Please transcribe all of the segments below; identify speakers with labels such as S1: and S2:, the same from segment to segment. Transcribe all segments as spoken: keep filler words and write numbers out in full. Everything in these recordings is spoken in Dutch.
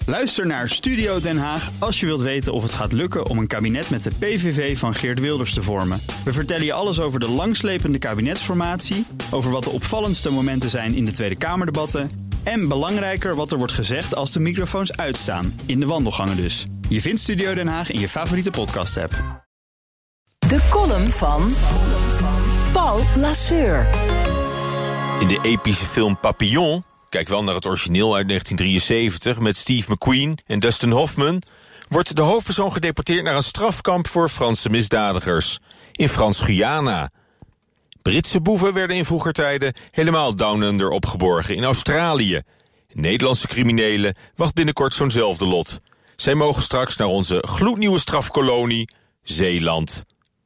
S1: Luister naar Studio Den Haag als je wilt weten of het gaat lukken om een kabinet met de P V V van Geert Wilders te vormen. We vertellen je alles over de langslepende kabinetsformatie, over wat de opvallendste momenten zijn in de Tweede Kamerdebatten en belangrijker wat er wordt gezegd als de microfoons uitstaan, in de wandelgangen dus. Je vindt Studio Den Haag in je favoriete podcast-app.
S2: De column van Paul Lasseur.
S3: In de epische film Papillon, kijk wel naar het origineel uit negentien drieënzeventig... met Steve McQueen en Dustin Hoffman, wordt de hoofdpersoon gedeporteerd naar een strafkamp voor Franse misdadigers in Frans-Guyana. Britse boeven werden in vroeger tijden helemaal down under opgeborgen in Australië. Nederlandse criminelen wacht binnenkort zo'nzelfde lot. Zij mogen straks naar onze gloednieuwe strafkolonie Zeeland.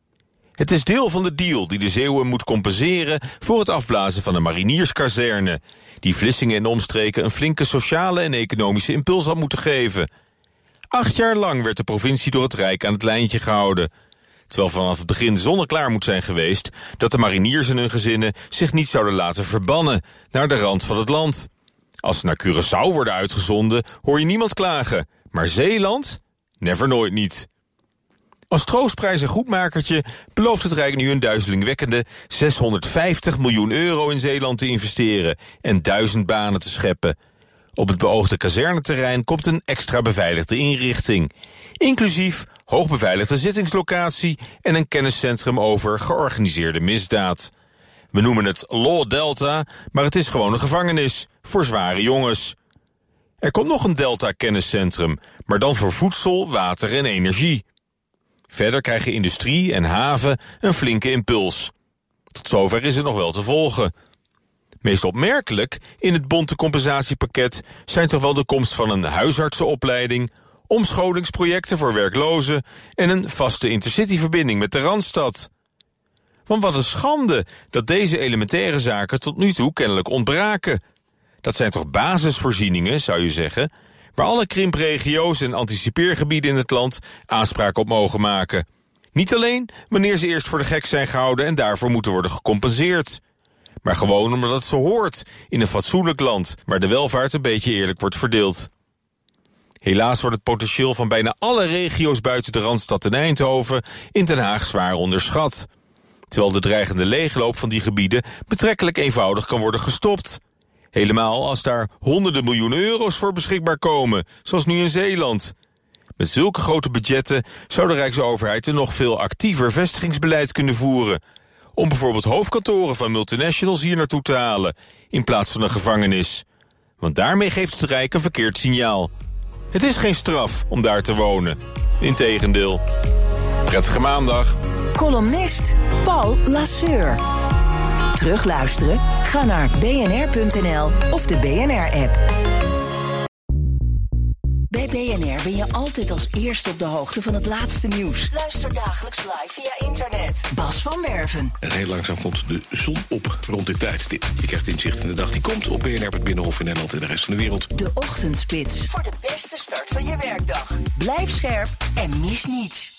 S3: Het is deel van de deal die de Zeeuwen moet compenseren voor het afblazen van een marinierskazerne, die Vlissingen en omstreken een flinke sociale en economische impuls had moeten geven. Acht jaar lang werd de provincie door het Rijk aan het lijntje gehouden, terwijl vanaf het begin zonneklaar moet zijn geweest dat de mariniers en hun gezinnen zich niet zouden laten verbannen naar de rand van het land. Als ze naar Curaçao worden uitgezonden, hoor je niemand klagen, maar Zeeland? Never nooit niet. Als troostprijs en goedmakertje belooft het Rijk nu een duizelingwekkende zeshonderdvijftig miljoen euro in Zeeland te investeren en duizend banen te scheppen. Op het beoogde kazerneterrein komt een extra beveiligde inrichting, inclusief hoogbeveiligde zittingslocatie en een kenniscentrum over georganiseerde misdaad. We noemen het Law Delta, maar het is gewoon een gevangenis voor zware jongens. Er komt nog een Delta-kenniscentrum, maar dan voor voedsel, water en energie. Verder krijgen industrie en haven een flinke impuls. Tot zover is het nog wel te volgen. Meest opmerkelijk in het bonte compensatiepakket zijn toch wel de komst van een huisartsenopleiding, omscholingsprojecten voor werklozen en een vaste intercityverbinding met de Randstad. Want wat een schande dat deze elementaire zaken tot nu toe kennelijk ontbraken. Dat zijn toch basisvoorzieningen, zou je zeggen, waar alle krimpregio's en anticipeergebieden in het land aanspraak op mogen maken. Niet alleen wanneer ze eerst voor de gek zijn gehouden en daarvoor moeten worden gecompenseerd, maar gewoon omdat het zo hoort in een fatsoenlijk land waar de welvaart een beetje eerlijk wordt verdeeld. Helaas wordt het potentieel van bijna alle regio's buiten de Randstad en Eindhoven in Den Haag zwaar onderschat, terwijl de dreigende leegloop van die gebieden betrekkelijk eenvoudig kan worden gestopt. Helemaal als daar honderden miljoenen euro's voor beschikbaar komen, zoals nu in Zeeland. Met zulke grote budgetten zou de Rijksoverheid een nog veel actiever vestigingsbeleid kunnen voeren, om bijvoorbeeld hoofdkantoren van multinationals hier naartoe te halen, in plaats van een gevangenis. Want daarmee geeft het Rijk een verkeerd signaal. Het is geen straf om daar te wonen. Integendeel. Prettige maandag.
S2: Columnist Paul Lasseur. Terugluisteren? Ga naar b n r punt n l of de B N R-app. Bij B N R ben je altijd als eerste op de hoogte van het laatste nieuws. Luister dagelijks live via internet. Bas van Werven.
S4: En heel langzaam komt de zon op rond dit tijdstip. Je krijgt inzicht in de dag die komt op B N R, het Binnenhof in Nederland en de rest van de wereld.
S2: De Ochtendspits. Voor de beste start van je werkdag. Blijf scherp en mis niets.